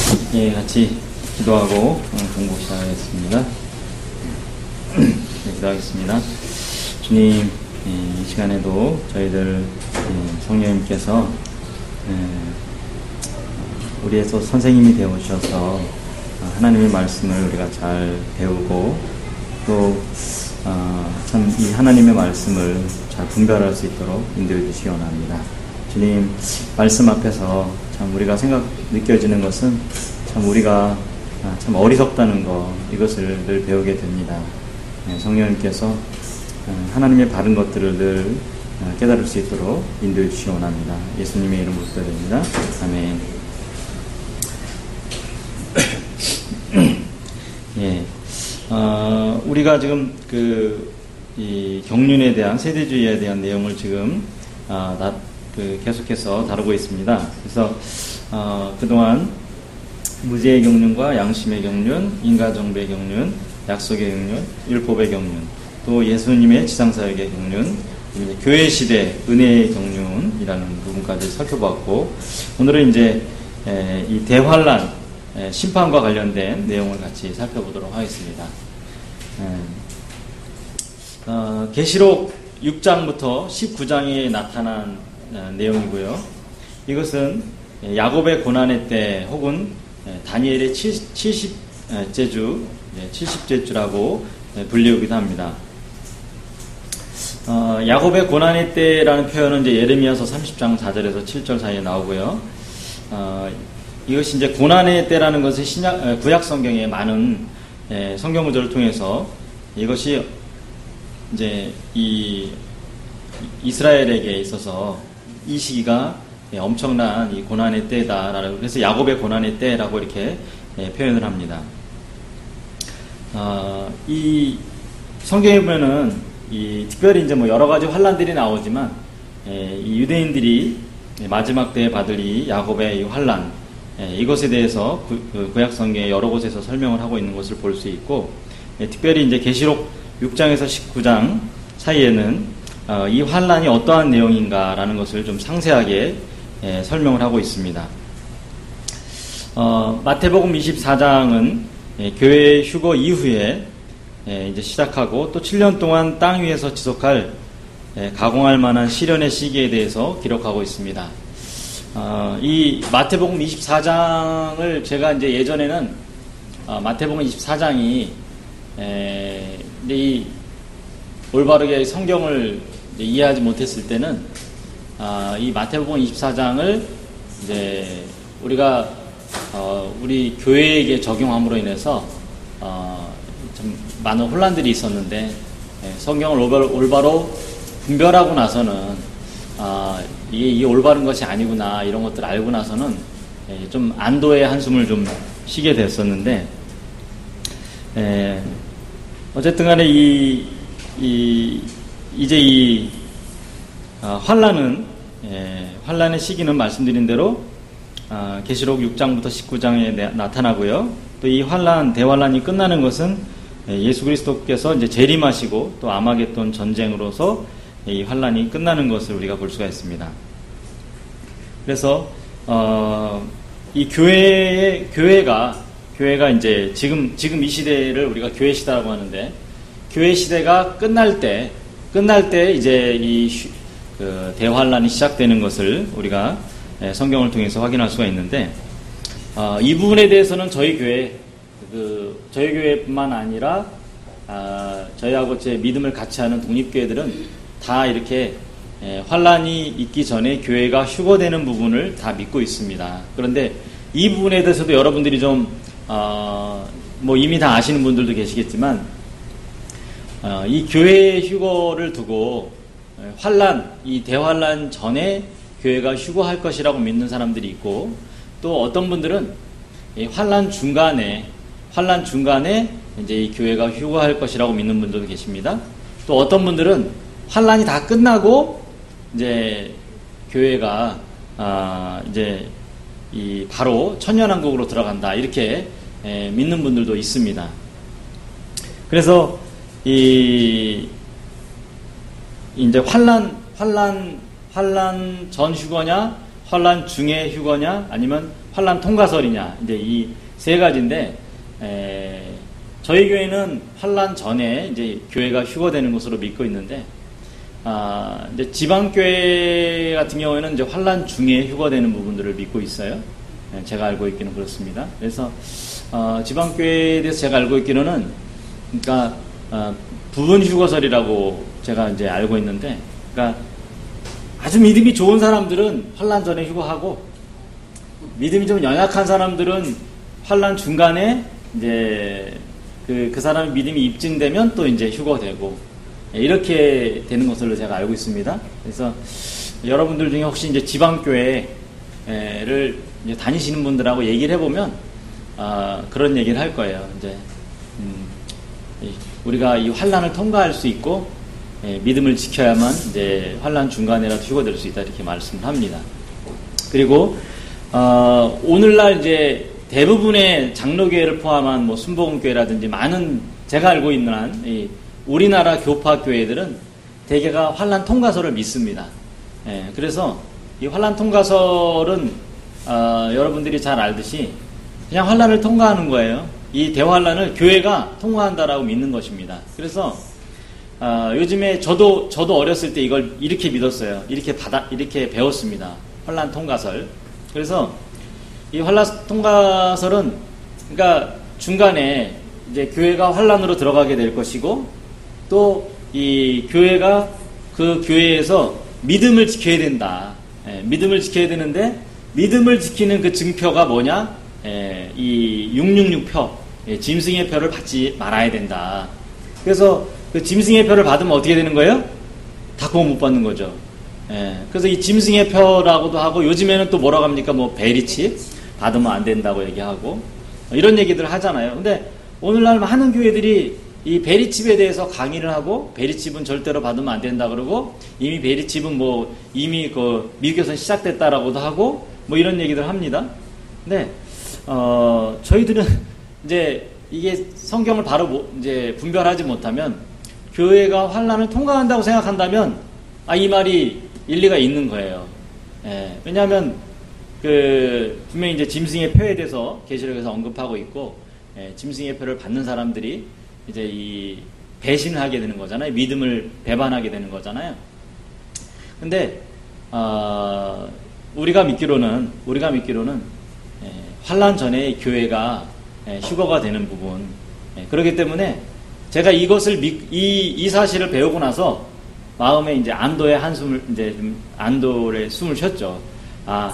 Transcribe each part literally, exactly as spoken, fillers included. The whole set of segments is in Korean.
예, 같이 기도하고 공부 시작하겠습니다. 네, 기도하겠습니다. 주님, 이 시간에도 저희들 성령님께서 우리의 또 선생님이 되어주셔서 하나님의 말씀을 우리가 잘 배우고 또 참 이 하나님의 말씀을 잘 분별할 수 있도록 인도해 주시기 원합니다. 주님, 말씀 앞에서 참 우리가 생각, 느껴지는 것은 참 우리가 참 어리석다는 것, 이것을 늘 배우게 됩니다. 성령님께서 하나님의 바른 것들을 늘 깨달을 수 있도록 인도해 주시기 원합니다. 예수님의 이름으로 기도드립니다. 아멘. 예, 어, 우리가 지금 그, 이 경륜에 대한, 세대주의에 대한 내용을 지금, 아, 나, 그 계속해서 다루고 있습니다. 그래서, 어, 그동안 무죄의 경륜과 양심의 경륜, 인과정배의 경륜, 약속의 경륜, 율법의 경륜, 또 예수님의 지상사역의 경륜, 교회 시대 은혜의 경륜이라는 부분까지 살펴봤고, 오늘은 이제 에, 이 대환란, 에, 심판과 관련된 내용을 같이 살펴보도록 하겠습니다. 에, 어, 계시록 육 장부터 십구 장에 나타난 어, 내용이고요. 이것은 야곱의 고난의 때 혹은 다니엘의 칠십째 주, 칠십째 주라고 불리우기도 합니다. 어, 야곱의 고난의 때라는 표현은 이제 예레미야서 삼십 장 사 절에서 칠 절 사이에 나오고요. 어, 이것이 이제 고난의 때라는 것은 신약, 구약 성경에 많은 예, 성경 구절을 통해서 이것이 이제 이 이스라엘에게 있어서 이 시기가 예, 엄청난 이 고난의 때다라고, 그래서 야곱의 고난의 때라고 이렇게 예, 표현을 합니다. 어, 이 성경에 보면은 이 특별히 이제 뭐 여러 가지 환란들이 나오지만 예, 이 유대인들이 마지막 때에 받을 이 야곱의 이 환란, 예, 이것에 대해서 구, 그 구약 성경에 여러 곳에서 설명을 하고 있는 것을 볼 수 있고, 예, 특별히 이제 계시록 육 장에서 십구 장 사이에는 어, 이 환란이 어떠한 내용인가라는 것을 좀 상세하게 예, 설명을 하고 있습니다. 어, 마태복음 이십사 장은 예, 교회 휴거 이후에 예, 이제 시작하고 또 칠 년 동안 땅 위에서 지속할 예, 가공할 만한 시련의 시기에 대해서 기록하고 있습니다. 어, 이 마태복음 이십사 장을 제가 이제 예전에는 어, 마태복음 이십사 장이 에, 이 올바르게 성경을 이해하지 못했을 때는 아, 이 마태복음 이십사 장을 이제 우리가 어, 우리 교회에게 적용함으로 인해서 어, 좀 많은 혼란들이 있었는데 예, 성경을 올바로, 올바로 분별하고 나서는 아, 이게, 이게 올바른 것이 아니구나 이런 것들을 알고 나서는 예, 좀 안도의 한숨을 좀 쉬게 됐었는데 예, 어쨌든 간에 이, 이 이제 이 어, 환란은 예, 환란의 시기는 말씀드린 대로 어, 계시록 육 장부터 십구 장에 내, 나타나고요. 또 이 환란, 대환란이 끝나는 것은 예, 예수 그리스도께서 이제 재림하시고 또 아마겟돈 전쟁으로서 예, 이 환란이 끝나는 것을 우리가 볼 수가 있습니다. 그래서 어, 이 교회의 교회가 교회가 이제 지금 지금 이 시대를 우리가 교회 시대라고 하는데, 교회 시대가 끝날 때 끝날 때 이제 이 그 대환란이 시작되는 것을 우리가 성경을 통해서 확인할 수가 있는데, 어, 이 부분에 대해서는 저희 교회, 그 저희 교회뿐만 아니라 아, 저희하고 제 믿음을 같이 하는 독립교회들은 다 이렇게 에, 환란이 있기 전에 교회가 휴거되는 부분을 다 믿고 있습니다. 그런데 이 부분에 대해서도 여러분들이 좀 어, 뭐 이미 다 아시는 분들도 계시겠지만 어, 이 교회의 휴거를 두고 환란, 이 대환란 전에 교회가 휴거할 것이라고 믿는 사람들이 있고, 또 어떤 분들은 이 환란 중간에 환란 중간에 이제 이 교회가 휴거할 것이라고 믿는 분들도 계십니다. 또 어떤 분들은 환란이 다 끝나고 이제 교회가 아 이제 이 바로 천년왕국으로 들어간다 이렇게 에, 믿는 분들도 있습니다. 그래서 이 이제 환란 환란 환란 전 휴거냐, 환란 중에 휴거냐, 아니면 환란 통과설이냐, 이제 이 세 가지인데, 에, 저희 교회는 환란 전에 이제 교회가 휴거되는 것으로 믿고 있는데, 아, 이제 지방교회 같은 경우에는 이제 환란 중에 휴거되는 부분들을 믿고 있어요. 예, 제가 알고 있기는 그렇습니다. 그래서, 어, 지방교회에 대해서 제가 알고 있기로는, 그러니까, 어, 부분 휴거설이라고 제가 이제 알고 있는데, 그러니까 아주 믿음이 좋은 사람들은 환란 전에 휴거하고, 믿음이 좀 연약한 사람들은 환란 중간에 이제 그, 그 사람의 믿음이 입증되면 또 이제 휴거되고, 이렇게 되는 것으로 제가 알고 있습니다. 그래서 여러분들 중에 혹시 이제 지방교회를 이제 다니시는 분들하고 얘기를 해보면, 아, 그런 얘기를 할 거예요. 이제, 음, 우리가 이 환란을 통과할 수 있고, 예, 믿음을 지켜야만 이제 환란 중간에라도 휴거될 수 있다, 이렇게 말씀을 합니다. 그리고, 어, 오늘날 이제 대부분의 장로교회를 포함한 뭐 순복음교회라든지 많은 제가 알고 있는 한 이 우리나라 교파 교회들은 대개가 환란 통과설을 믿습니다. 예, 그래서 이 환란 통과설은 어, 여러분들이 잘 알듯이 그냥 환란을 통과하는 거예요. 이 대환란을 교회가 통과한다라고 믿는 것입니다. 그래서 어, 요즘에 저도 저도 어렸을 때 이걸 이렇게 믿었어요. 이렇게 받아 이렇게 배웠습니다. 환란 통과설. 그래서 이 환란 통과설은 그러니까 중간에 이제 교회가 환란으로 들어가게 될 것이고, 또 이 교회가 그 교회에서 믿음을 지켜야 된다. 예, 믿음을 지켜야 되는데 믿음을 지키는 그 증표가 뭐냐? 예, 이 육육육 표, 예, 짐승의 표를 받지 말아야 된다. 그래서 그 짐승의 표를 받으면 어떻게 되는 거예요? 다 구원 못 받는 거죠. 예, 그래서 이 짐승의 표라고도 하고, 요즘에는 또 뭐라고 합니까? 뭐 베리칩 받으면 안 된다고 얘기하고 이런 얘기들을 하잖아요. 근데 오늘날 많은 교회들이 이 베리칩에 대해서 강의를 하고, 베리칩은 절대로 받으면 안 된다 그러고, 이미 베리칩은 뭐 이미 그 미국에서 시작됐다라고도 하고 뭐 이런 얘기들 합니다. 근데 어 저희들은 이제 이게 성경을 바로 뭐 이제 분별하지 못하면, 교회가 환란을 통과한다고 생각한다면 아, 이 말이 일리가 있는 거예요. 예, 왜냐하면 그 분명히 이제 짐승의 표에 대해서 계시록에서 언급하고 있고, 예, 짐승의 표를 받는 사람들이 이제 이 배신을 하게 되는 거잖아요. 믿음을 배반하게 되는 거잖아요. 근데 어, 우리가 믿기로는 우리가 믿기로는 예, 환란 전에 교회가 예, 휴거가 되는 부분. 예, 그렇기 때문에 제가 이것을 믿, 이, 이 사실을 배우고 나서 마음에 이제 안도의 한숨을 이제 좀 안도의 숨을 쉬었죠. 아,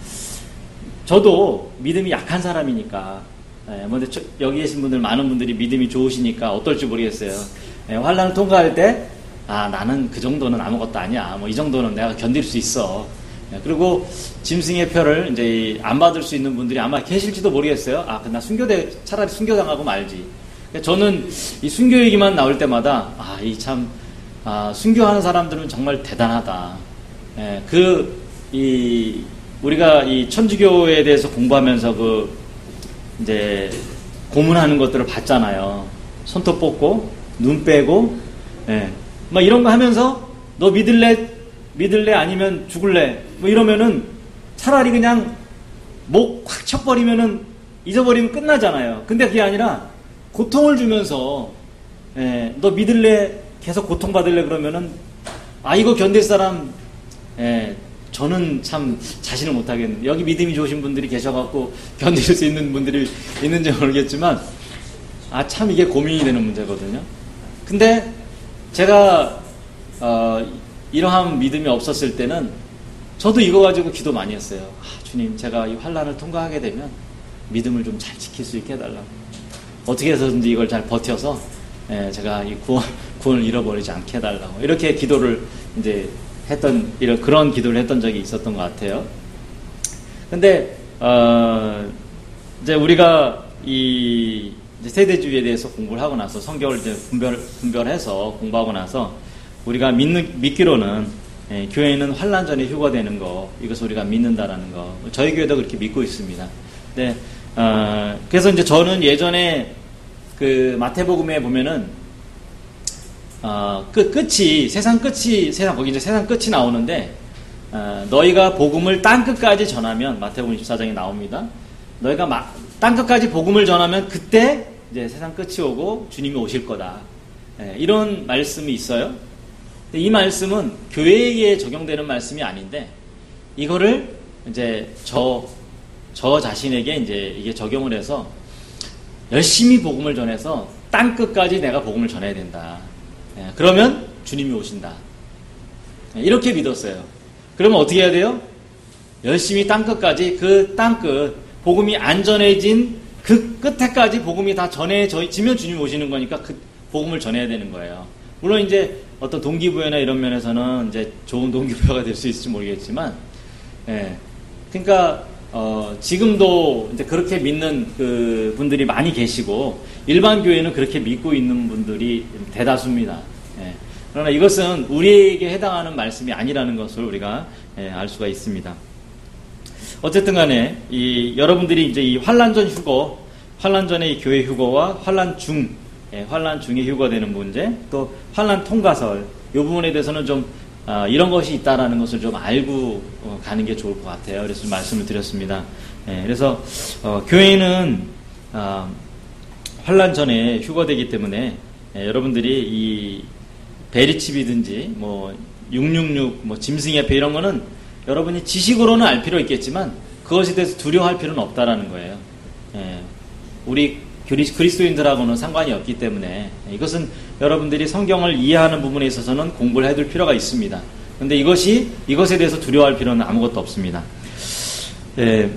저도 믿음이 약한 사람이니까. 예, 뭐 여기 계신 분들 많은 분들이 믿음이 좋으시니까 어떨지 모르겠어요. 예, 환란을 통과할 때, 아, 나는 그 정도는 아무것도 아니야. 뭐 이 정도는 내가 견딜 수 있어. 예, 그리고 짐승의 표를 이제 안 받을 수 있는 분들이 아마 계실지도 모르겠어요. 아, 나 순교대 차라리 순교당하고 말지. 저는 이 순교 얘기만 나올 때마다 아, 이 참 아, 순교하는 사람들은 정말 대단하다. 예, 그 이 우리가 이 천주교에 대해서 공부하면서 그 이제 고문하는 것들을 봤잖아요. 손톱 뽑고 눈 빼고, 예, 막 이런 거 하면서 너 믿을래? 믿을래? 아니면 죽을래? 뭐 이러면은 차라리 그냥 목 확 쳐버리면은 잊어버리면 끝나잖아요. 근데 그게 아니라 고통을 주면서, 예, 너 믿을래? 계속 고통받을래? 그러면은 아, 이거 견딜 사람, 예, 저는 참 자신을 못하겠는데, 여기 믿음이 좋으신 분들이 계셔갖고 견딜 수 있는 분들이 있는지 모르겠지만, 아, 참 이게 고민이 되는 문제거든요. 근데 제가 어, 이러한 믿음이 없었을 때는 저도 이거 가지고 기도 많이 했어요. 아, 주님, 제가 이 환란을 통과하게 되면 믿음을 좀 잘 지킬 수 있게 해달라고. 어떻게 해서든지 이걸 잘 버텨서 예, 제가 이 구원, 구원을 잃어버리지 않게 해달라고. 이렇게 기도를 이제 했던, 이런, 그런 기도를 했던 적이 있었던 것 같아요. 근데, 어, 이제 우리가 이 이제 세대주의에 대해서 공부를 하고 나서, 성경을 이제 분별, 분별해서 공부하고 나서, 우리가 믿는, 믿기로는, 예, 교회는 환란 전에 휴거되는 거, 이것을 우리가 믿는다라는 거, 저희 교회도 그렇게 믿고 있습니다. 네, 어, 그래서 이제 저는 예전에 그 마태복음에 보면은 어, 끝, 끝이, 세상 끝이, 세상, 거기 이제 세상 끝이 나오는데, 어, 너희가 복음을 땅끝까지 전하면, 마태복음 이십사 장에 나옵니다. 너희가 막 땅끝까지 복음을 전하면 그때 이제 세상 끝이 오고 주님이 오실 거다. 예, 이런 말씀이 있어요. 이 말씀은 교회에 적용되는 말씀이 아닌데, 이거를 이제 저, 저 자신에게 이제 이게 적용을 해서 열심히 복음을 전해서 땅끝까지 내가 복음을 전해야 된다. 예, 그러면 주님이 오신다. 예, 이렇게 믿었어요. 그러면 어떻게 해야 돼요? 열심히 땅끝까지, 그 땅끝, 복음이 안전해진 그 끝에까지 복음이 다 전해지면 주님 오시는 거니까 그 복음을 전해야 되는 거예요. 물론 이제 어떤 동기부여나 이런 면에서는 이제 좋은 동기부여가 될 수 있을지 모르겠지만, 예. 그러니까, 어, 지금도 이제 그렇게 믿는 그 분들이 많이 계시고, 일반 교회는 그렇게 믿고 있는 분들이 대다수입니다. 예. 그러나 이것은 우리에게 해당하는 말씀이 아니라는 것을 우리가 예, 알 수가 있습니다. 어쨌든 간에, 이, 여러분들이 이제 이 환란전 휴거, 환란전의 이 교회 휴거와 환란 중, 예, 환란 중에 휴거되는 문제, 또 환란 통과설, 이 부분에 대해서는 좀, 아, 이런 것이 있다라는 것을 좀 알고 어, 가는 게 좋을 것 같아요. 그래서 말씀을 드렸습니다. 예, 그래서, 어, 교회는, 아, 환란 전에 휴거되기 때문에, 예, 여러분들이 이 베리칩이든지, 뭐, 육육육, 뭐, 짐승협회 이런 거는 여러분이 지식으로는 알 필요 있겠지만 그것에 대해서 두려워할 필요는 없다라는 거예요. 예, 우리 그리스도인들하고는 상관이 없기 때문에 이것은 여러분들이 성경을 이해하는 부분에 있어서는 공부를 해둘 필요가 있습니다. 그런데 이것이 이것에 대해서 두려워할 필요는 아무것도 없습니다. 예,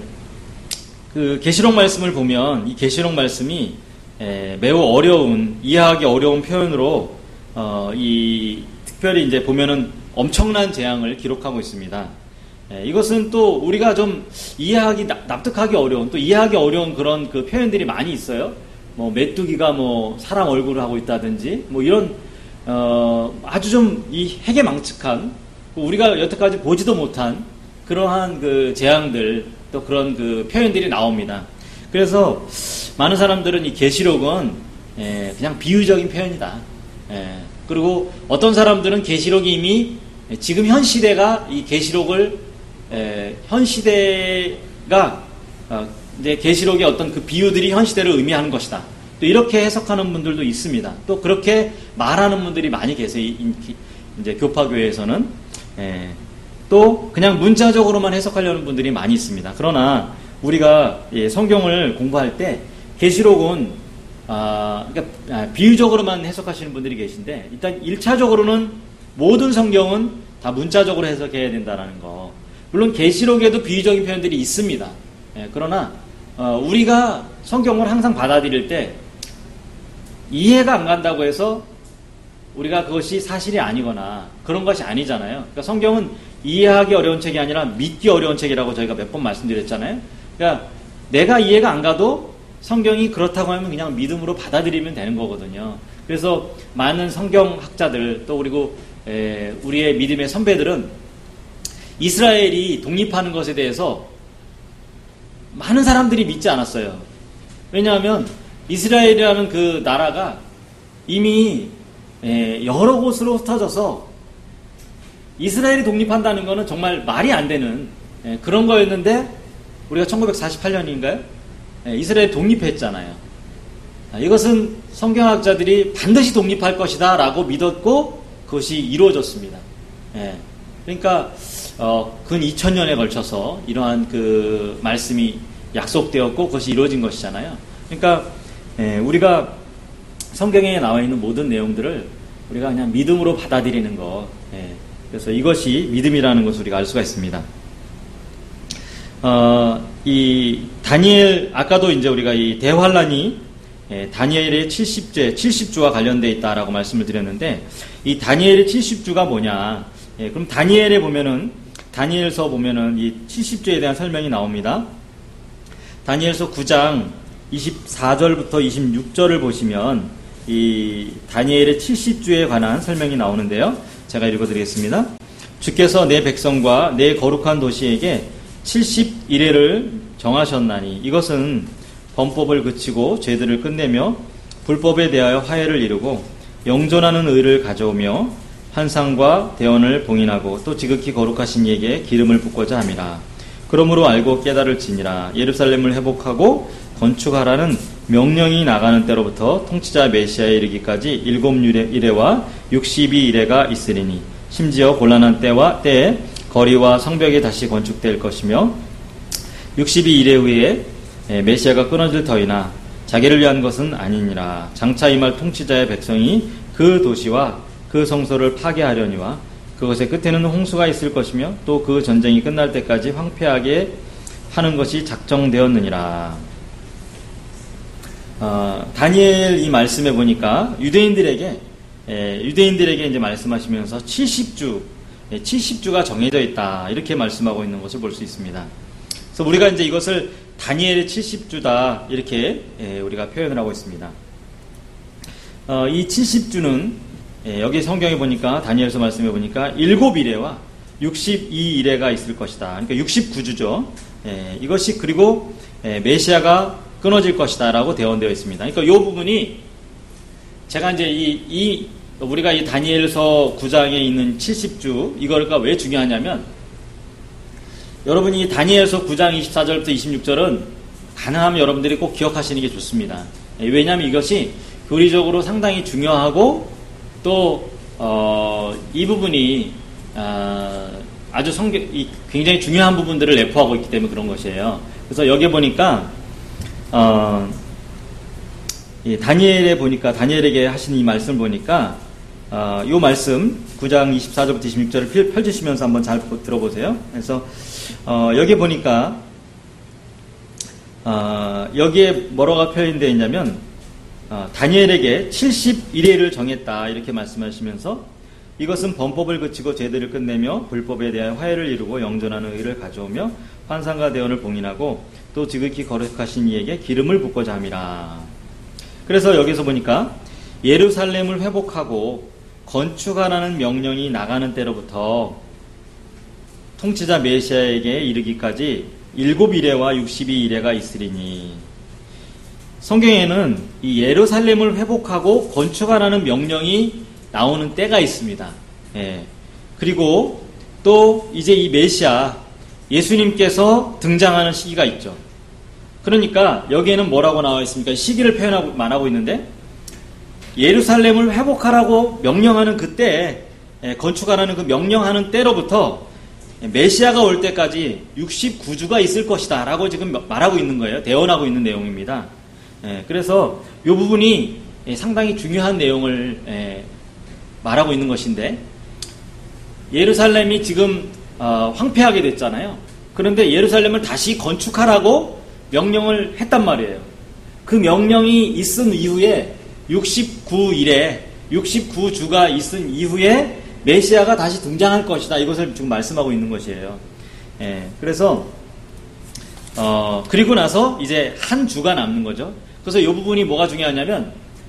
그 계시록 말씀을 보면 이 계시록 말씀이 예, 매우 어려운, 이해하기 어려운 표현으로 어, 이 특별히 이제 보면은 엄청난 재앙을 기록하고 있습니다. 예, 이것은 또 우리가 좀 이해하기, 납득하기 어려운, 또 이해하기 어려운 그런 그 표현들이 많이 있어요. 뭐, 메뚜기가 뭐, 사람 얼굴을 하고 있다든지, 뭐, 이런, 어, 아주 좀 이 해괴망측한, 우리가 여태까지 보지도 못한 그러한 그 재앙들, 또 그런 그 표현들이 나옵니다. 그래서 많은 사람들은 이 계시록은, 예, 그냥 비유적인 표현이다. 예, 그리고 어떤 사람들은 계시록이 이미 지금 현 시대가 이 계시록을 현 시대가 어, 이제 계시록의 어떤 그 비유들이 현 시대를 의미하는 것이다. 또 이렇게 해석하는 분들도 있습니다. 또 그렇게 말하는 분들이 많이 계세요. 이제 교파교회에서는 에, 또 그냥 문자적으로만 해석하려는 분들이 많이 있습니다. 그러나 우리가 예, 성경을 공부할 때 계시록은 아, 그러니까 아, 비유적으로만 해석하시는 분들이 계신데 일단 일 차적으로는 모든 성경은 다 문자적으로 해석해야 된다는 거. 물론 계시록에도 비유적인 표현들이 있습니다. 예, 그러나 어, 우리가 성경을 항상 받아들일 때 이해가 안 간다고 해서 우리가 그것이 사실이 아니거나 그런 것이 아니잖아요. 그러니까 성경은 이해하기 어려운 책이 아니라 믿기 어려운 책이라고 저희가 몇 번 말씀드렸잖아요. 그러니까 내가 이해가 안 가도 성경이 그렇다고 하면 그냥 믿음으로 받아들이면 되는 거거든요. 그래서 많은 성경학자들 또 그리고 에, 우리의 믿음의 선배들은 이스라엘이 독립하는 것에 대해서 많은 사람들이 믿지 않았어요. 왜냐하면 이스라엘이라는 그 나라가 이미 에, 여러 곳으로 흩어져서 이스라엘이 독립한다는 것은 정말 말이 안 되는 에, 그런 거였는데 우리가 천구백사십팔 년인가요? 에, 이스라엘이 독립했잖아요. 아, 이것은 성경학자들이 반드시 독립할 것이다 라고 믿었고 그것이 이루어졌습니다. 예. 그러니까 어, 근 이천 년에 걸쳐서 이러한 그 말씀이 약속되었고 그것이 이루어진 것이잖아요. 그러니까 예, 우리가 성경에 나와 있는 모든 내용들을 우리가 그냥 믿음으로 받아들이는 것. 예. 그래서 이것이 믿음이라는 것을 우리가 알 수가 있습니다. 어, 이 다니엘 아까도 이제 우리가 이 대환란이 예, 다니엘의 칠십 제, 칠십 주와 관련되어 있다라고 말씀을 드렸는데 이 다니엘의 칠십 주가 뭐냐? 예, 그럼 다니엘에 보면은 다니엘서 보면은 이 칠십 주에 대한 설명이 나옵니다. 다니엘서 구 장 이십사 절부터 이십육 절을 보시면 이 다니엘의 칠십 주에 관한 설명이 나오는데요. 제가 읽어드리겠습니다. 주께서 내 백성과 내 거룩한 도시에게 칠십 일회를 정하셨나니 이것은 범법을 그치고 죄들을 끝내며 불법에 대하여 화해를 이루고 영존하는 의를 가져오며 환상과 대언을 봉인하고 또 지극히 거룩하신 이에게 기름을 붓고자 함이라. 그러므로 알고 깨달을지니라. 예루살렘을 회복하고 건축하라는 명령이 나가는 때로부터 통치자 메시아에 이르기까지 일곱 이레와 육십이 이레가 있으리니 심지어 곤란한 때와 때에 거리와 성벽이 다시 건축될 것이며 육십이 이레 후에 메시아가 끊어질 터이나 자기를 위한 것은 아니니라. 장차 임할 통치자의 백성이 그 도시와 그 성소를 파괴하려니와 그것의 끝에는 홍수가 있을 것이며 또 그 전쟁이 끝날 때까지 황폐하게 하는 것이 작정되었느니라. 어, 다니엘 이 말씀에 보니까 유대인들에게 에, 유대인들에게 이제 말씀하시면서 칠십 주, 예, 칠십 주가 정해져 있다 이렇게 말씀하고 있는 것을 볼 수 있습니다. 그래서 우리가 이제 이것을 다니엘의 칠십 주다 이렇게 예, 우리가 표현을 하고 있습니다. 어, 이 칠십 주는 예, 여기 성경에 보니까 다니엘서 말씀해 보니까 일곱 이레와 육십이 이레가 있을 것이다. 그러니까 육십구 주죠. 예, 이것이 그리고 예, 메시아가 끊어질 것이다 라고 대언되어 있습니다. 그러니까 이 부분이 제가 이제 이, 이 우리가 이 다니엘서 구 장에 있는 칠십 주 이거가 왜 중요하냐면 여러분이 다니엘서 구 장 이십사 절부터 이십육 절은 가능하면 여러분들이 꼭 기억하시는 게 좋습니다. 예, 왜냐하면 이것이 교리적으로 상당히 중요하고 또 어, 이 부분이 어, 아주 성경 굉장히 중요한 부분들을 내포하고 있기 때문에 그런 것이에요. 그래서 여기 보니까 어, 이 다니엘에 보니까 다니엘에게 하신 이 말씀을 보니까 어, 이 말씀 구 장 이십사 절부터 이십육 절을 펼치시면서 한번 잘 들어보세요. 그래서 어, 여기 보니까 어, 여기에 뭐라고 표현되어 있냐면 어, 다니엘에게 칠십일 회를 정했다 이렇게 말씀하시면서 이것은 범법을 그치고 제도를 끝내며 불법에 대한 화해를 이루고 영존하는 의를 가져오며 환상과 대언을 봉인하고 또 지극히 거룩하신 이에게 기름을 붓고자 함이라. 그래서 여기서 보니까 예루살렘을 회복하고 건축하라는 명령이 나가는 때로부터 통치자 메시아에게 이르기까지 일곱 이레와 육십이 이레가 있으리니 성경에는 이 예루살렘을 회복하고 건축하라는 명령이 나오는 때가 있습니다. 예. 그리고 또 이제 이 메시아 예수님께서 등장하는 시기가 있죠. 그러니까 여기에는 뭐라고 나와 있습니까? 시기를 표현하고 말하고 있는데 예루살렘을 회복하라고 명령하는 그때 예, 건축하라는 그 명령하는 때로부터 메시아가 올 때까지 육십구 주가 있을 것이다 라고 지금 말하고 있는 거예요. 대언하고 있는 내용입니다. 예, 그래서 이 부분이 예, 상당히 중요한 내용을 예, 말하고 있는 것인데 예루살렘이 지금 어, 황폐하게 됐잖아요. 그런데 예루살렘을 다시 건축하라고 명령을 했단 말이에요. 그 명령이 있은 이후에 육십구 일에 육십구 주가 있은 이후에 메시아가 다시 등장할 것이다. 이것을 지금 말씀하고 있는 것이에요. 예, 그래서 어, 그리고 나서 이제 한 주가 남는 거죠. 그래서 이 부분이 뭐가 중요하냐면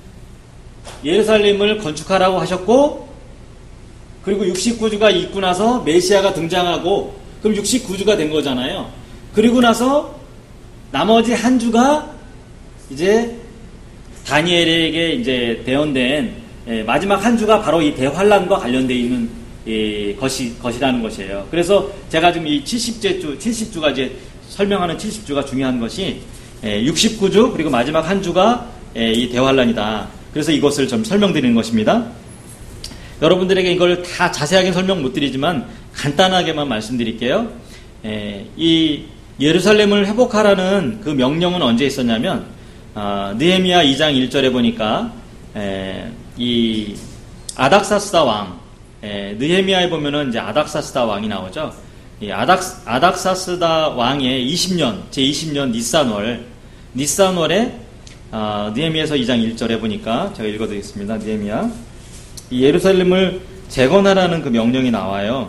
예루살렘을 건축하라고 하셨고 그리고 육십구 주가 있고 나서 메시아가 등장하고 그럼 육십구 주가 된 거잖아요. 그리고 나서 나머지 한 주가 이제 다니엘에게 이제 대언된 예, 마지막 한 주가 바로 이 대환란과 관련되어 있는 예, 것이, 것이라는 것이에요. 그래서 제가 지금 이 칠십 주, 칠십 주가 이제 설명하는 칠십 주가 중요한 것이 예, 육십구 주 그리고 마지막 한 주가 예, 이 대환란이다. 그래서 이것을 좀 설명드리는 것입니다. 여러분들에게 이걸 다 자세하게 설명 못 드리지만 간단하게만 말씀드릴게요. 에, 이 예루살렘을 회복하라는 그 명령은 언제 있었냐면 어, 느헤미야 이 장 일 절에 보니까 에, 이 아닥사스다 왕 에, 느헤미야에 보면은 이제 아닥사스다 왕이 나오죠. 이 아닥, 아닥사스다 왕의 이십 년 제이십 년 니산월 니산월에 어, 느헤미야서 이 장 일 절에 보니까 제가 읽어드리겠습니다. 느헤미야 이 예루살렘을 재건하라는 그 명령이 나와요.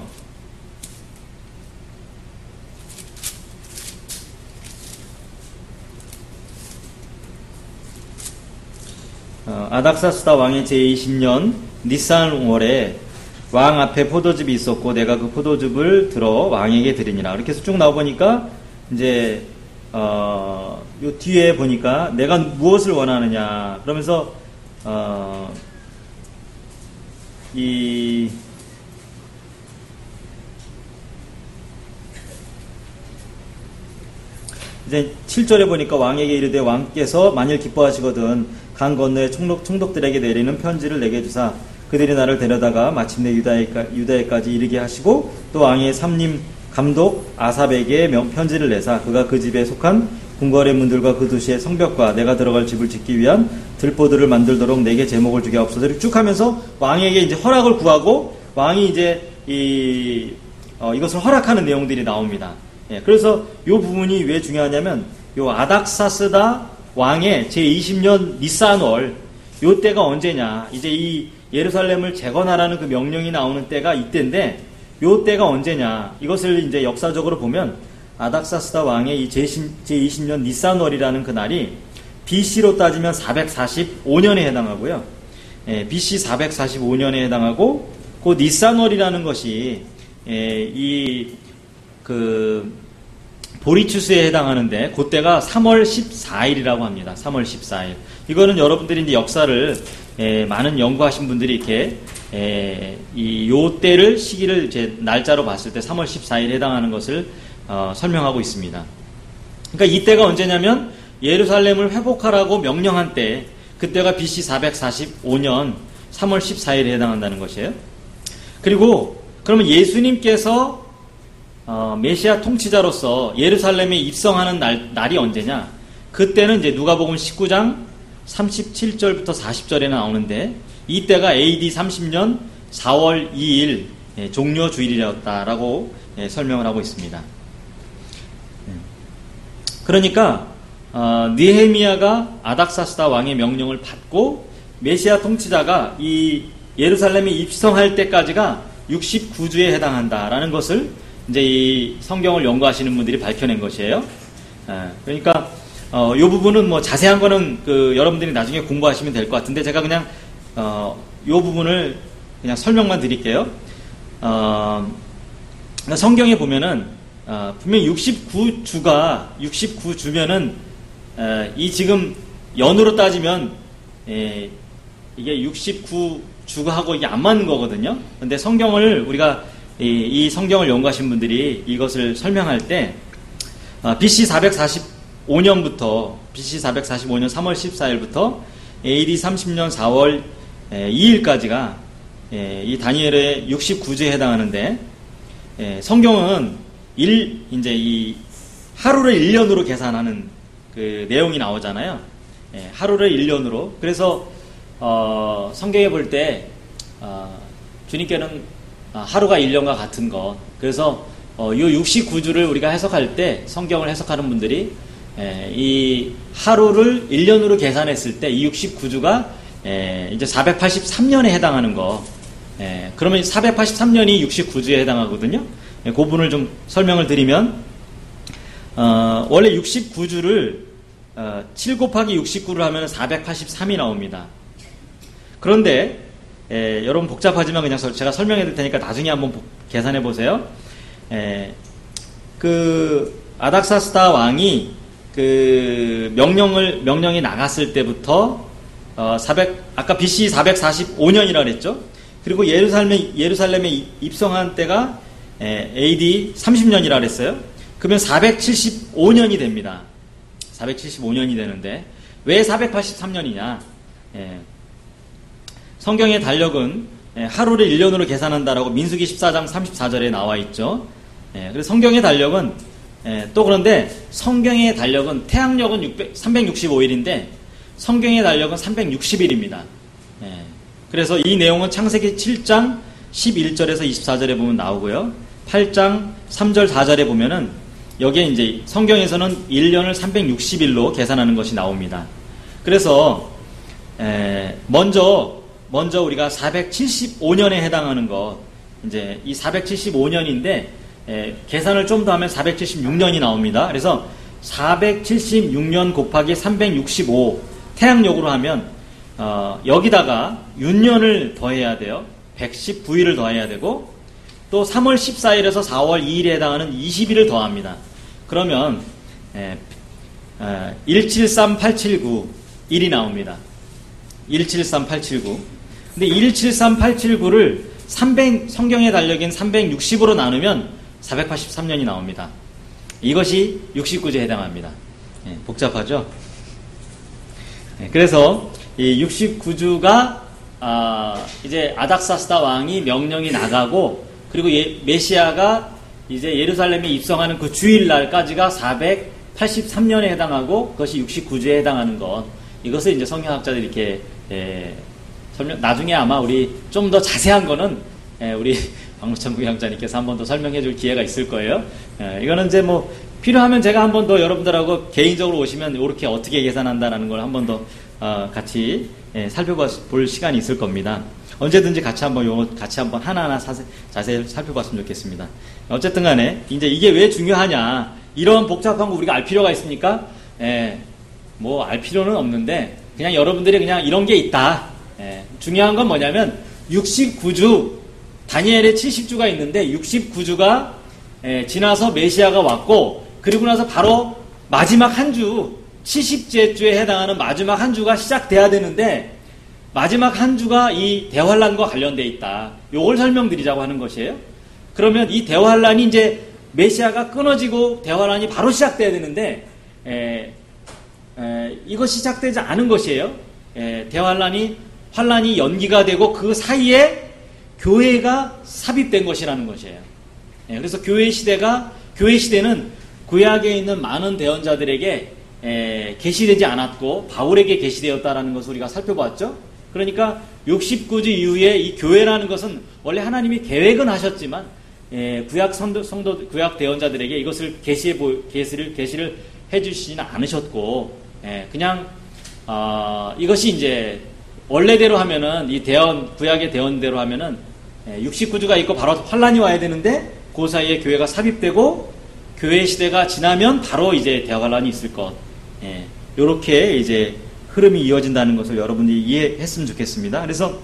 어, 아닥사스다 왕의 제이십 년 니산월에 왕 앞에 포도즙이 있었고 내가 그 포도즙을 들어 왕에게 드리니라. 이렇게 해서 쭉 나와보니까 이제 어, 요 뒤에 보니까 내가 무엇을 원하느냐 그러면서 어, 이 이제 칠 절에 보니까 왕에게 이르되 왕께서 만일 기뻐하시거든 강 건너의 총독, 총독들에게 내리는 편지를 내게 주사 그들이 나를 데려다가 마침내 유다에, 유다에까지 이르게 하시고 또 왕의 삼림 감독 아삽에게 명, 편지를 내사 그가 그 집에 속한 궁궐의 문들과 그 도시의 성벽과 내가 들어갈 집을 짓기 위한 들보들을 만들도록 내게 제목을 주게 하옵소서. 쭉 하면서 왕에게 이제 허락을 구하고 왕이 이제 이, 어, 이것을 허락하는 내용들이 나옵니다. 예, 그래서 이 부분이 왜 중요하냐면 요 아닥사스다 왕의 제이십 년 니산월 요 때가 언제냐, 이제 이 예루살렘을 재건하라는 그 명령이 나오는 때가 이때인데 요 때가 언제냐, 이것을 이제 역사적으로 보면 아닥사스다 왕의 이 제이십 년 니산월이라는 그 날이 비씨로 따지면 사백사십오 년에 해당하고요. 예, 비씨 사백사십오 년에 해당하고 그 니산월이라는 것이 예, 이 그 보리추스에 해당하는데 그때가 삼월 십사일이라고 합니다. 삼월 십사일. 이거는 여러분들이 이제 역사를 에, 많은 연구하신 분들이 이렇게 에, 이 요 때를 시기를 제 날짜로 봤을 때 삼월 십사일에 해당하는 것을 어, 설명하고 있습니다. 그러니까 이때가 언제냐면 예루살렘을 회복하라고 명령한 때, 그때가 비씨 사백사십오 년 삼월 십사일에 해당한다는 것이에요. 그리고 그러면 예수님께서 어, 메시아 통치자로서 예루살렘에 입성하는 날, 날이 언제냐? 그때는 이제 누가복음 십구 장 삼십칠 절부터 사십 절에 나오는데 이때가 에이디 삼십 년 사월 이일 예, 종료 주일이었다라고 예, 설명을 하고 있습니다. 그러니까 어, 느헤미야가 아닥사스다 왕의 명령을 받고 메시아 통치자가 이 예루살렘에 입성할 때까지가 육십구 주에 해당한다라는 것을 이제 이 성경을 연구하시는 분들이 밝혀낸 것이에요. 예, 그러니까 어, 이 부분은 뭐 자세한 거는 그 여러분들이 나중에 공부하시면 될 것 같은데 제가 그냥 어, 이 부분을 그냥 설명만 드릴게요. 어, 성경에 보면은 어, 분명히 육십구 주가 육십구 주면은 에, 이 지금 연으로 따지면 에, 이게 육십구 주가 하고 이게 안 맞는 거거든요. 근데 성경을 우리가 이, 이 성경을 연구하신 분들이 이것을 설명할 때 어, 비씨 사백사십오 년부터 비씨 사백사십오 년 삼월 십사일부터 에이디 삼십 년 사월 이일까지가 에, 이 다니엘의 육십구 주에 해당하는데 에, 성경은 일 이제 이 하루를 일 년으로 계산하는 그 내용이 나오잖아요. 에, 하루를 일 년으로. 그래서 어, 성경에 볼 때 어, 주님께는 하루가 일 년과 같은 것. 그래서 어, 이 육십구 주를 우리가 해석할 때 성경을 해석하는 분들이 에, 이 하루를 일 년으로 계산했을 때 이 육십구 주가 에, 이제 사백팔십삼 년에 해당하는 거. 에, 그러면 사백팔십삼 년이 육십구 주에 해당하거든요. 에, 그 부분을 좀 설명을 드리면 어, 원래 육십구 주를 어, 칠 곱하기 육십구를 하면 사백팔십삼이 나옵니다. 그런데 에, 여러분 복잡하지만 그냥 제가 설명해 드릴 테니까 나중에 한번 계산해 보세요. 에, 그 아닥사스다 왕이 그 명령을 명령이 나갔을 때부터 어, 사백 아까 비씨 사백사십오 년이라 그랬죠. 그리고 예루살렘에 예루살렘에 입성한 때가 에, 에이디 삼십 년이라 그랬어요. 그러면 사백칠십오 년이 됩니다. 사백칠십오 년이 되는데 왜 사백팔십삼 년이냐? 에, 성경의 달력은 하루를 일 년으로 계산한다라고 민수기 십사 장 삼십사 절에 나와 있죠. 예, 그래서 성경의 달력은 예, 또 그런데 성경의 달력은 태양력은 삼백육십오 일인데 성경의 달력은 삼백육십 일입니다. 예, 그래서 이 내용은 창세기 칠 장 십일 절에서 이십사 절에 보면 나오고요. 팔 장 삼 절 사 절에 보면은 여기에 이제 성경에서는 일 년을 삼백육십 일로 계산하는 것이 나옵니다. 그래서 에, 먼저 먼저 우리가 사백칠십오 년에 해당하는 것, 이제 이 사백칠십오 년인데 에, 계산을 좀 더 하면 사백칠십육 년이 나옵니다. 그래서 사백칠십육 년 곱하기 삼백육십오 태양력으로 하면 어, 여기다가 윤년을 더해야 돼요. 백십구 일을 더해야 되고 또 삼월 십사일에서 사월 이일에 해당하는 이십 일을 더합니다. 그러면 에, 에, 일칠삼팔칠구 일이 나옵니다. 일칠삼팔칠구. 근데 일칠삼팔칠구를 삼백, 성경의 달력인 삼백육십으로 나누면 사백팔십삼 년이 나옵니다. 이것이 육십구 주에 해당합니다. 예, 복잡하죠? 예, 그래서 이 육십구 주가 아, 이제 아닥사스다 왕이 명령이 나가고 그리고 예, 메시아가 이제 예루살렘에 입성하는 그 주일날까지가 사백팔십삼 년에 해당하고 그것이 육십구 주에 해당하는 것. 이것을 이제 성경학자들이 이렇게 예, 설명, 나중에 아마 우리 좀 더 자세한 거는 예, 우리 박무천 부장님께서 한 번 더 설명해 줄 기회가 있을 거예요. 예, 이거는 이제 뭐 필요하면 제가 한 번 더 여러분들하고 개인적으로 오시면 이렇게 어떻게 계산한다라는 걸 한 번 더 어, 같이 예, 살펴볼 시간이 있을 겁니다. 언제든지 같이 한번 요거 같이 한번 하나하나 사세, 자세히 살펴봤으면 좋겠습니다. 어쨌든 간에 이제 이게 왜 중요하냐, 이런 복잡한 거 우리가 알 필요가 있습니까? 예, 뭐 알 필요는 없는데 그냥 여러분들이 그냥 이런 게 있다. 예, 중요한 건 뭐냐면 육십구 주, 다니엘의 칠십 주가 있는데 육십구 주가 예, 지나서 메시아가 왔고 그리고 나서 바로 마지막 한 주, 칠십째 주에 해당하는 마지막 한 주가 시작돼야 되는데 마지막 한 주가 이 대환란과 관련돼 있다. 요걸 설명드리자고 하는 것이에요. 그러면 이 대환란이 이제 메시아가 끊어지고 대환란이 바로 시작돼야 되는데 에, 에, 이것이 시작되지 않은 것이에요. 에, 대환란이 환란이 연기가 되고 그 사이에 교회가 삽입된 것이라는 것이에요. 에, 그래서 교회 시대가 교회 시대는 구약에 있는 많은 대언자들에게 에, 계시되지 않았고 바울에게 계시되었다라는 것을 우리가 살펴봤죠. 그러니까 육십구 주 이후에 이 교회라는 것은 원래 하나님이 계획은 하셨지만 에, 구약 성도, 성도 구약 대언자들에게 이것을 계시해 보 계시를 계시를 해주시지는 않으셨고 에, 그냥 어, 이것이 이제 원래대로 하면은 이 대언 구약의 대언대로 하면은 에, 육십구 주가 있고 바로 환란이 와야 되는데 그 사이에 교회가 삽입되고 교회 시대가 지나면 바로 이제 대환란이 있을 것. 예, 요렇게 이제 흐름이 이어진다는 것을 여러분들이 이해했으면 좋겠습니다. 그래서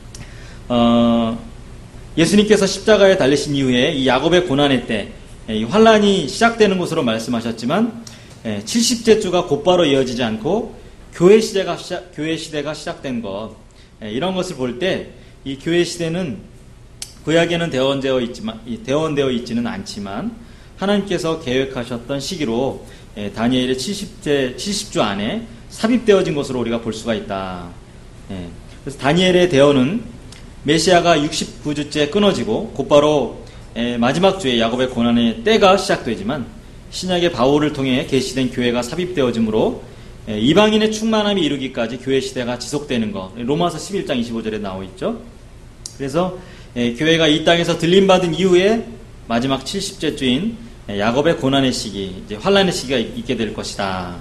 어, 예수님께서 십자가에 달리신 이후에 이 야곱의 고난의 때 이 환란이 시작되는 것으로 말씀하셨지만 예, 칠십째 주가 곧바로 이어지지 않고 교회 시대가 시작, 교회 시대가 시작된 것, 예, 이런 것을 볼 때 이 교회 시대는 구약에는 대언되어 있지만 대언되어 있지는 않지만 하나님께서 계획하셨던 시기로 예, 다니엘의 칠십째, 칠십 주 안에 삽입되어진 것으로 우리가 볼 수가 있다. 예, 그래서 다니엘의 대언은 메시아가 육십구 주째 끊어지고 곧바로 예, 마지막 주에 야곱의 고난의 때가 시작되지만 신약의 바울을 통해 계시된 교회가 삽입되어지므로 예, 이방인의 충만함이 이르기까지 교회 시대가 지속되는 것. 로마서 십일 장 이십오 절에 나와 있죠. 그래서 예, 교회가 이 땅에서 들림받은 이후에 마지막 칠십째 주인 야곱의 고난의 시기, 이제 환란의 시기가 있게 될 것이다.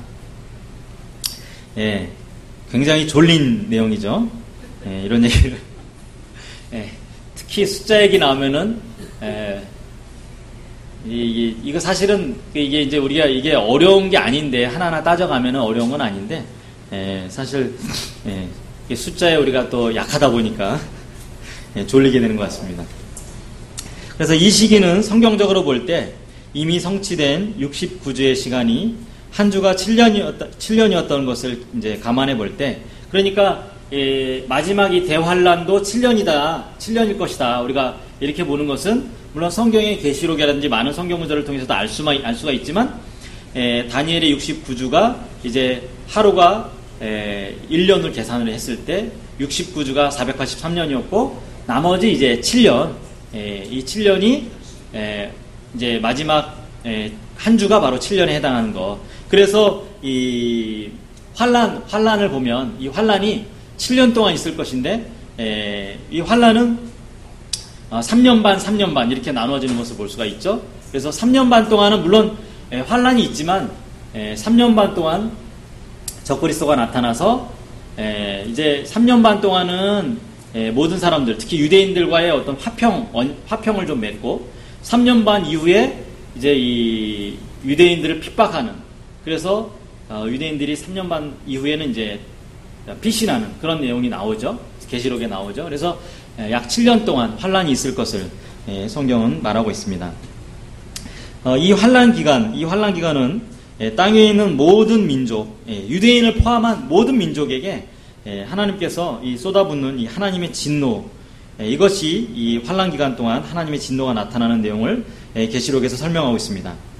예, 굉장히 졸린 내용이죠. 예, 이런 얘기를. 예, 특히 숫자 얘기 나오면은, 예, 이, 이거 사실은 이게 이제 우리가 이게 어려운 게 아닌데 하나하나 따져가면은 어려운 건 아닌데, 예, 사실 예, 숫자에 우리가 또 약하다 보니까 예, 졸리게 되는 것 같습니다. 그래서 이 시기는 성경적으로 볼 때 이미 성취된 육십구 주의 시간이 한 주가 칠 년이었다, 칠 년이었던 것을 이제 감안해 볼 때, 그러니까 예, 마지막 이 대환란도 칠 년이다, 칠 년일 것이다. 우리가 이렇게 보는 것은 물론 성경의 계시록이라든지 많은 성경 문제를 통해서도 알 수가, 알 수가 있지만 예, 다니엘의 육십구 주가 이제 하루가 예, 일 년을 계산을 했을 때 육십구 주가 사백팔십삼 년이었고 나머지 이제 칠 년, 예, 이 칠 년이 예, 이제 마지막 예, 한 주가 바로 칠 년에 해당하는 것. 그래서 이 환란 환란을 보면 이 환란이 칠 년 동안 있을 것인데 예, 이 환란은 어, 삼 년 반, 삼 년 반 이렇게 나눠지는 것을 볼 수가 있죠. 그래서 삼 년 반 동안은 물론 예, 환란이 있지만 예, 삼 년 반 동안 적그리스도가 나타나서 예, 이제 삼 년 반 동안은 예, 모든 사람들, 특히 유대인들과의 어떤 화평, 원, 화평을 좀 맺고 삼 년 반 이후에 이제 이 유대인들을 핍박하는, 그래서 어, 유대인들이 삼 년 반 이후에는 이제 피신하는 그런 내용이 나오죠. 계시록에 나오죠. 그래서 예, 약 칠 년 동안 환란이 있을 것을 예, 성경은 말하고 있습니다. 어, 이 환란 기간, 이 환란 기간은 예, 땅에 있는 모든 민족, 예, 유대인을 포함한 모든 민족에게 예, 하나님께서 이 쏟아붓는 이 하나님의 진노, 예, 이것이 이 환란 기간 동안 하나님의 진노가 나타나는 내용을 예, 계시록에서 설명하고 있습니다.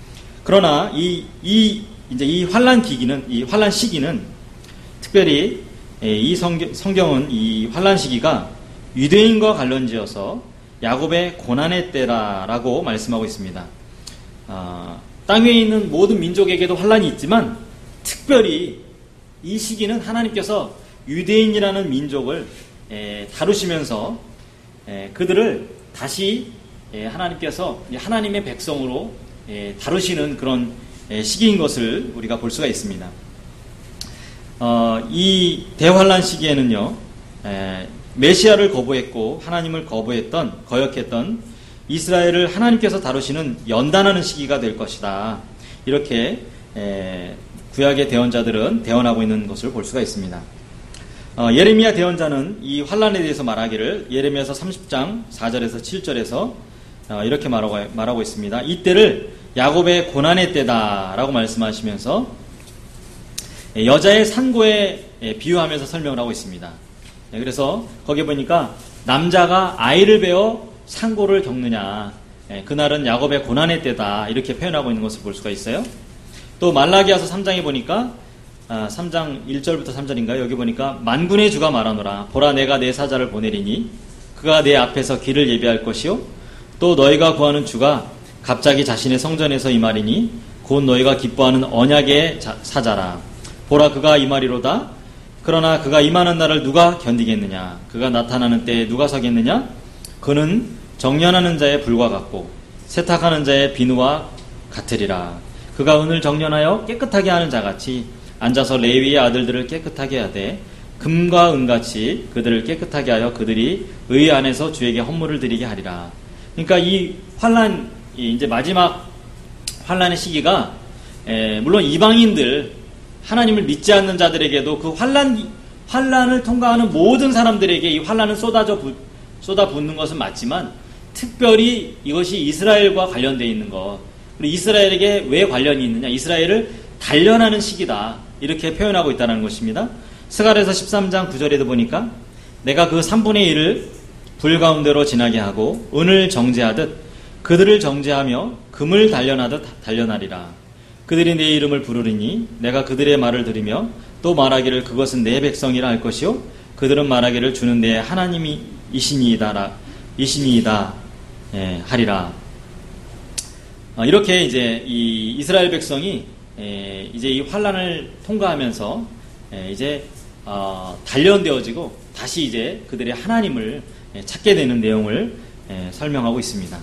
그러나 이, 이, 이제 이 환란 기기는, 이 환란 시기는 특별히 이 성경, 성경은 이 환란 시기가 유대인과 관련지어서 야곱의 고난의 때라라고 말씀하고 있습니다. 어, 땅 위에 있는 모든 민족에게도 환란이 있지만 특별히 이 시기는 하나님께서 유대인이라는 민족을 에, 다루시면서 에, 그들을 다시 에, 하나님께서 하나님의 백성으로 에, 다루시는 그런 에, 시기인 것을 우리가 볼 수가 있습니다. 어, 이 대환란 시기에는요, 에, 메시아를 거부했고 하나님을 거부했던 거역했던 이스라엘을 하나님께서 다루시는 연단하는 시기가 될 것이다. 이렇게 에, 구약의 대언자들은 대언하고 있는 것을 볼 수가 있습니다. 어, 예레미야 대언자는 이 환란에 대해서 말하기를 예레미야서 삼십 장 사 절에서 칠 절에서 어, 이렇게 말하고, 말하고 있습니다. 이때를 야곱의 고난의 때다라고 말씀하시면서 여자의 산고에 비유하면서 설명을 하고 있습니다. 그래서 거기에 보니까 남자가 아이를 베어 산고를 겪느냐, 그날은 야곱의 고난의 때다, 이렇게 표현하고 있는 것을 볼 수가 있어요. 또 말라기야서 삼 장에 보니까 아, 삼 장 일 절부터 삼 절인가요? 여기 보니까 만군의 주가 말하노라. 보라, 내가 내 사자를 보내리니 그가 내 앞에서 길을 예비할 것이요 또 너희가 구하는 주가 갑자기 자신의 성전에서 임하리니 곧 너희가 기뻐하는 언약의 자, 사자라. 보라, 그가 임하리로다. 그러나 그가 임하는 날을 누가 견디겠느냐? 그가 나타나는 때에 누가 서겠느냐? 그는 정련하는 자의 불과 같고 세탁하는 자의 비누와 같으리라. 그가 은을 정련하여 깨끗하게 하는 자같이 앉아서 레위의 아들들을 깨끗하게 하되 금과 은같이 그들을 깨끗하게 하여 그들이 의 안에서 주에게 헌물을 드리게 하리라. 그러니까 이 환란, 이제 마지막 환란의 시기가 에, 물론 이방인들, 하나님을 믿지 않는 자들에게도 그 환란 환란을 통과하는 모든 사람들에게 이 환란은 쏟아져 부, 쏟아붓는 것은 맞지만 특별히 이것이 이스라엘과 관련되어 있는 것, 그리고 이스라엘에게 왜 관련이 있느냐? 이스라엘을 단련하는 시기다, 이렇게 표현하고 있다는 것입니다. 스가랴서 십삼 장 구 절에도 보니까 내가 그 삼분의 일을 불 가운데로 지나게 하고 은을 정죄하듯 그들을 정죄하며 금을 단련하듯 단련하리라. 그들이 내 이름을 부르리니 내가 그들의 말을 들으며 또 말하기를 그것은 내 백성이라 할 것이요 그들은 말하기를 주는 내 하나님이 이시니이다라 이시니이다 예, 하리라. 어, 이렇게 이제 이 이스라엘 백성이 예, 이제 이 환란을 통과하면서 예, 이제 어, 단련되어지고 다시 이제 그들의 하나님을 예, 찾게 되는 내용을 예, 설명하고 있습니다.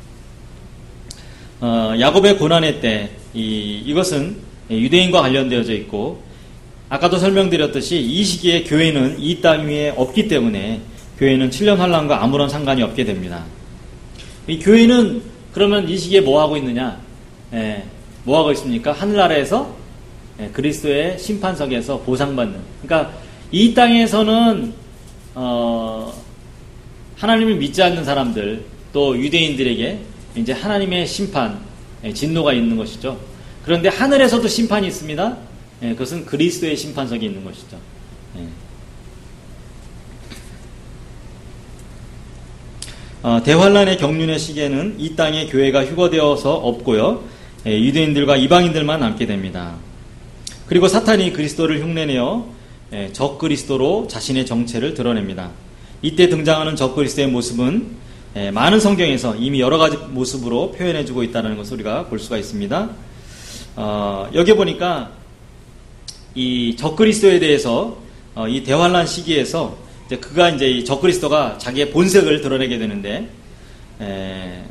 어, 야곱의 고난의 때 이, 이것은 유대인과 관련되어져 있고 아까도 설명드렸듯이 이 시기에 교회는 이 땅 위에 없기 때문에 교회는 칠 년 환란과 아무런 상관이 없게 됩니다. 이 교회는 그러면 이 시기에 뭐 하고 있느냐? 예, 뭐 하고 있습니까? 하늘나라에서 예, 그리스도의 심판석에서 보상받는. 그러니까 이 땅에서는 어, 하나님을 믿지 않는 사람들 또 유대인들에게 이제 하나님의 심판, 예, 진노가 있는 것이죠. 그런데 하늘에서도 심판이 있습니다. 예, 그것은 그리스도의 심판석이 있는 것이죠. 예. 어, 대환란의 경륜의 시기에는 이 땅에 교회가 휴거되어서 없고요. 예, 유대인들과 이방인들만 남게 됩니다. 그리고 사탄이 그리스도를 흉내내어 예, 적그리스도로 자신의 정체를 드러냅니다. 이때 등장하는 적그리스도의 모습은 예, 많은 성경에서 이미 여러 가지 모습으로 표현해주고 있다는 것을 우리가 볼 수가 있습니다. 어, 여기 보니까 이 적그리스도에 대해서 어, 이 대환란 시기에서 이제 그가 이제 이 적그리스도가 자기의 본색을 드러내게 되는데 에,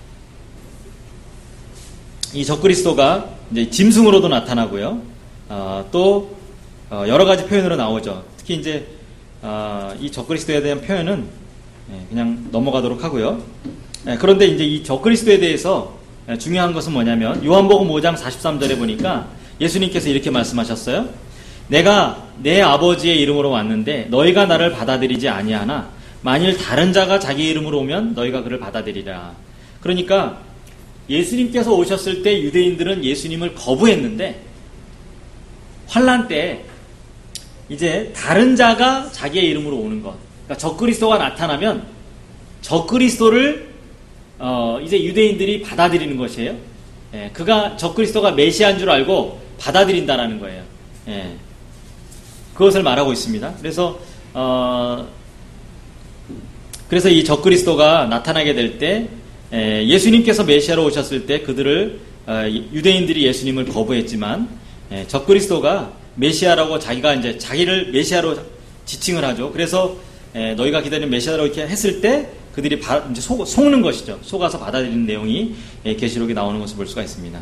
이 적그리스도가 이제 짐승으로도 나타나고요. 어, 또 어, 여러 가지 표현으로 나오죠. 특히 이제 어, 이 적그리스도에 대한 표현은 예, 그냥 넘어가도록 하고요. 예, 그런데 이제 이 적그리스도에 대해서 예, 중요한 것은 뭐냐면 요한복음 오 장 사십삼 절에 보니까 예수님께서 이렇게 말씀하셨어요. 내가 내 아버지의 이름으로 왔는데 너희가 나를 받아들이지 아니하나 만일 다른 자가 자기 이름으로 오면 너희가 그를 받아들이라. 그러니까 예수님께서 오셨을 때 유대인들은 예수님을 거부했는데 환란 때 이제 다른 자가 자기의 이름으로 오는 것, 그러니까 적그리스도가 나타나면 적그리스도를 어 이제 유대인들이 받아들이는 것이에요. 예, 그가 적그리스도가 메시아인 줄 알고 받아들인다라는 거예요. 예, 그것을 말하고 있습니다. 그래서 어, 그래서 이 적그리스도가 나타나게 될 때 예, 예수님께서 메시아로 오셨을 때 그들을 어, 유대인들이 예수님을 거부했지만 예, 적그리스도가 메시아라고 자기가 이제 자기를 메시아로 지칭을 하죠. 그래서 예, 너희가 기다리는 메시아라고 이렇게 했을 때 그들이 바, 이제 속, 속는 것이죠. 속아서 받아들이는 내용이 예, 계시록에 나오는 것을 볼 수가 있습니다.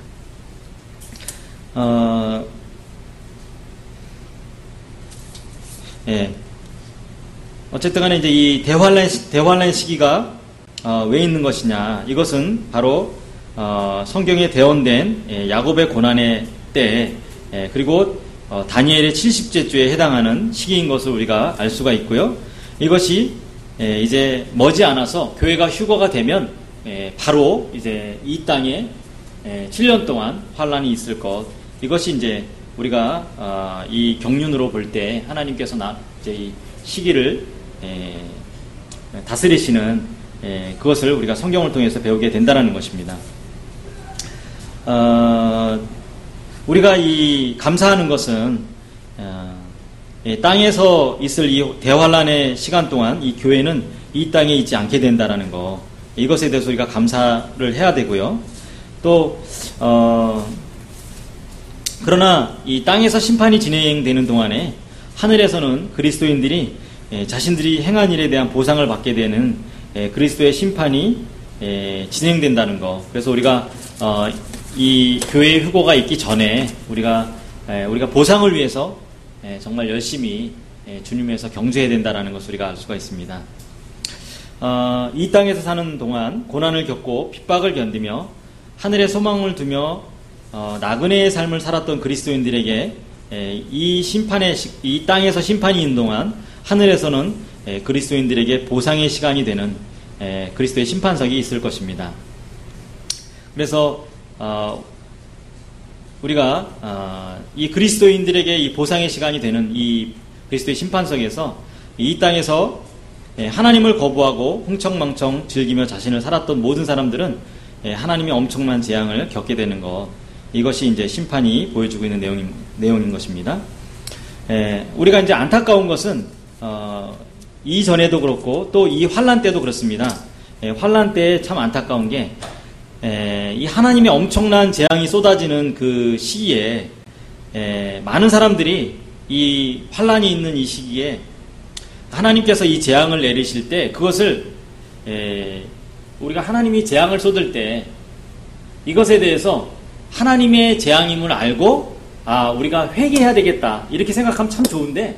어, 예. 어쨌든 간에 이제 이 대환란, 대환란 시기가 어, 왜 있는 것이냐. 이것은 바로 어, 성경에 대언된 예, 야곱의 고난의 때 예, 그리고 어, 다니엘의 칠십째 주에 해당하는 시기인 것을 우리가 알 수가 있고요. 이것이 예, 이제 머지않아서 교회가 휴거가 되면 예, 바로 이제 이 땅에 예, 칠 년 동안 환란이 있을 것. 이것이 이제 우리가 어, 이 경륜으로 볼 때 하나님께서 나, 이제 이 시기를 예, 다스리시는 예, 그것을 우리가 성경을 통해서 배우게 된다는 것입니다. 어, 우리가 이 감사하는 것은 어, 예, 땅에서 있을 이 대환란의 시간 동안 이 교회는 이 땅에 있지 않게 된다라는 거, 이것에 대해서 우리가 감사를 해야 되고요. 또 어, 그러나 이 땅에서 심판이 진행되는 동안에 하늘에서는 그리스도인들이 예, 자신들이 행한 일에 대한 보상을 받게 되는 예, 그리스도의 심판이 예, 진행된다는 거. 그래서 우리가 어, 이 교회의 휴고가 있기 전에 우리가 예, 우리가 보상을 위해서 예, 정말 열심히 예, 주님에서 경주해야 된다는 것을 우리가 알 수가 있습니다. 어, 이 땅에서 사는 동안 고난을 겪고 핍박을 견디며 하늘에 소망을 두며 어, 나그네의 삶을 살았던 그리스도인들에게 예, 이 심판의 시, 이 땅에서 심판이 있는 동안 하늘에서는 예, 그리스도인들에게 보상의 시간이 되는 예, 그리스도의 심판석이 있을 것입니다. 그래서 어, 우리가 어, 이 그리스도인들에게 이 보상의 시간이 되는 이 그리스도의 심판석에서 이 땅에서 예, 하나님을 거부하고 흥청망청 즐기며 자신을 살았던 모든 사람들은 예, 하나님의 엄청난 재앙을 겪게 되는 것, 이것이 이제 심판이 보여주고 있는 내용인, 내용인 것입니다. 예, 우리가 이제 안타까운 것은 어, 이전에도 그렇고 또 이 환란 때도 그렇습니다. 예, 환란 때 참 안타까운 게 에, 이 하나님의 엄청난 재앙이 쏟아지는 그 시기에 에, 많은 사람들이 이 환란이 있는 이 시기에 하나님께서 이 재앙을 내리실 때 그것을 에, 우리가 하나님이 재앙을 쏟을 때 이것에 대해서 하나님의 재앙임을 알고 아 우리가 회개해야 되겠다 이렇게 생각하면 참 좋은데,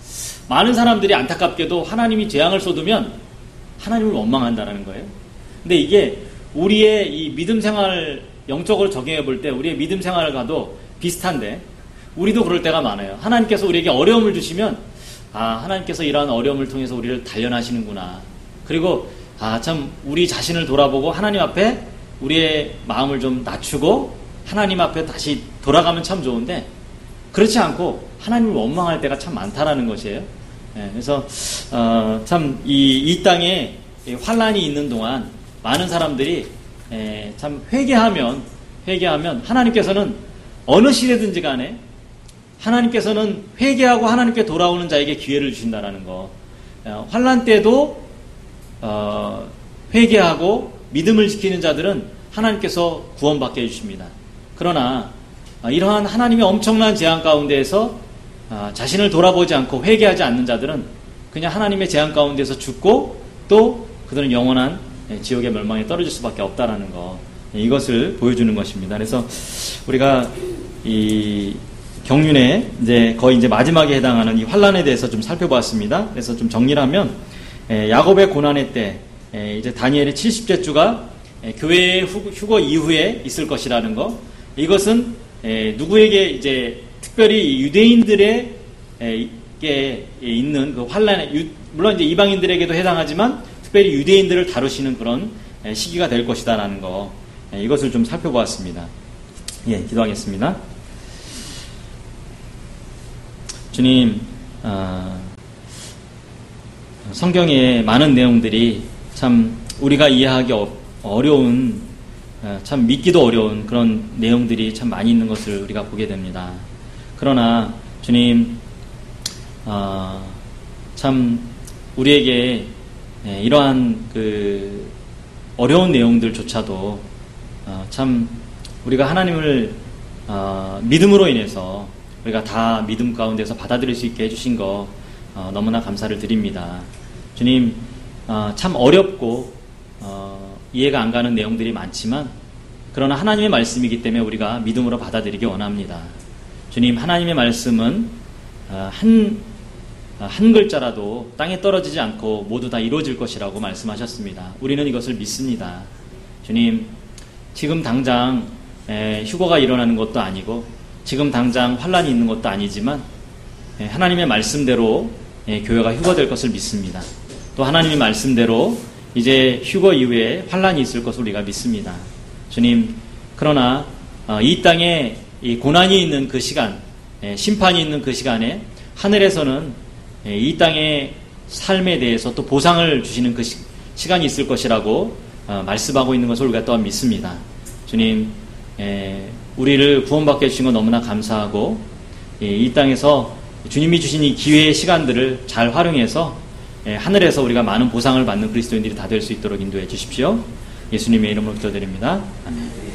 많은 사람들이 안타깝게도 하나님이 재앙을 쏟으면 하나님을 원망한다는 거예요. 근데 이게 우리의 이 믿음 생활 영적으로 적용해 볼 때 우리의 믿음 생활을 가도 비슷한데, 우리도 그럴 때가 많아요. 하나님께서 우리에게 어려움을 주시면 아 하나님께서 이러한 어려움을 통해서 우리를 단련하시는구나. 그리고 아 참 우리 자신을 돌아보고 하나님 앞에 우리의 마음을 좀 낮추고 하나님 앞에 다시 돌아가면 참 좋은데, 그렇지 않고 하나님을 원망할 때가 참 많다라는 것이에요. 예, 그래서 어, 참 이 이 땅에 환란이 있는 동안 많은 사람들이 에, 참 회개하면 회개하면 하나님께서는 어느 시대든지 간에 하나님께서는 회개하고 하나님께 돌아오는 자에게 기회를 주신다라는 거. 어, 환란 때도 어, 회개하고 믿음을 지키는 자들은 하나님께서 구원받게 해주십니다. 그러나 어, 이러한 하나님의 엄청난 재앙 가운데에서 어, 자신을 돌아보지 않고 회개하지 않는 자들은 그냥 하나님의 재앙 가운데서 죽고 또 그들은 영원한 지옥의 멸망에 떨어질 수밖에 없다라는 거, 이것을 보여주는 것입니다. 그래서 우리가 이 경륜의 이제 거의 이제 마지막에 해당하는 이 환란에 대해서 좀 살펴보았습니다. 그래서 좀 정리를 하면 야곱의 고난의 때 이제 다니엘의 칠십째 주가 교회의 휴거 이후에 있을 것이라는 거, 이것은 누구에게 이제 특별히 유대인들에게 있는 그 환란에, 물론 이제 이방인들에게도 해당하지만 특별히 유대인들을 다루시는 그런 시기가 될 것이다라는 거, 이것을 좀 살펴보았습니다. 예, 기도하겠습니다. 주님, 어, 성경의 많은 내용들이 참 우리가 이해하기 어려운 참 믿기도 어려운 그런 내용들이 참 많이 있는 것을 우리가 보게 됩니다. 그러나 주님 어, 참 우리에게 이러한 그 어려운 내용들조차도 어, 참 우리가 하나님을 어, 믿음으로 인해서 우리가 다 믿음 가운데서 받아들일 수 있게 해주신 거 어, 너무나 감사를 드립니다. 주님 어, 참 어렵고 어, 이해가 안 가는 내용들이 많지만 그러나 하나님의 말씀이기 때문에 우리가 믿음으로 받아들이기 원합니다. 주님 하나님의 말씀은 어, 한, 한 글자라도 땅에 떨어지지 않고 모두 다 이루어질 것이라고 말씀하셨습니다. 우리는 이것을 믿습니다. 주님 지금 당장 에, 휴거가 일어나는 것도 아니고 지금 당장 환란이 있는 것도 아니지만 에, 하나님의 말씀대로 에, 교회가 휴거될 것을 믿습니다. 또 하나님의 말씀대로 이제 휴거 이후에 환란이 있을 것을 우리가 믿습니다. 주님 그러나 어, 이 땅에 이 고난이 있는 그 시간 에, 심판이 있는 그 시간에 하늘에서는 에, 이 땅의 삶에 대해서 또 보상을 주시는 그 시, 시간이 있을 것이라고 어, 말씀하고 있는 것을 우리가 또한 믿습니다. 주님 에, 우리를 구원받게 해주신 건 너무나 감사하고 에, 이 땅에서 주님이 주신 이 기회의 시간들을 잘 활용해서 에, 하늘에서 우리가 많은 보상을 받는 그리스도인들이 다 될 수 있도록 인도해 주십시오. 예수님의 이름으로 기도드립니다. 아멘.